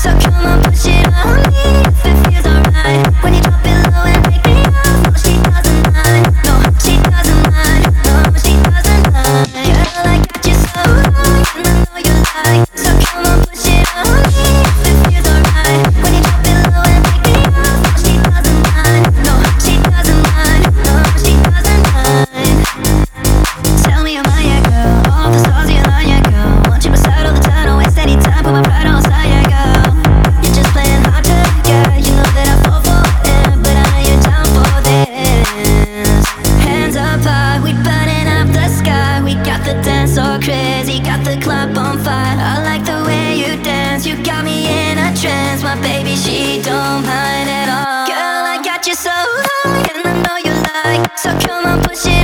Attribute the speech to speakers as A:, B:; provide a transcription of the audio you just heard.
A: So come on, push it on me if it feels alright. When you drop it low and break me off, no, she doesn't mind. No, she doesn't mind. No, she doesn't mind. Girl, I got you so high, and I know you like. So come on, push it on me if it feels alright. When you drop it low and break me off, no, she doesn't mind. No, she doesn't mind. No, she doesn't mind. Tell me, am I a girl? All the stars you line, yeah, girl. Want you beside all the time, don't waste any time. Put my pride on side, yeah, girl. You're just playing hard to get. You know that I fall for it, but I know you're down for this. Hands up high, we burning up the sky. We got the dance so crazy, got the club on fire. I like the way you dance, you got me in a trance. My baby, she don't mind at all. Girl, I got you so high, and I know you like. So come on, push it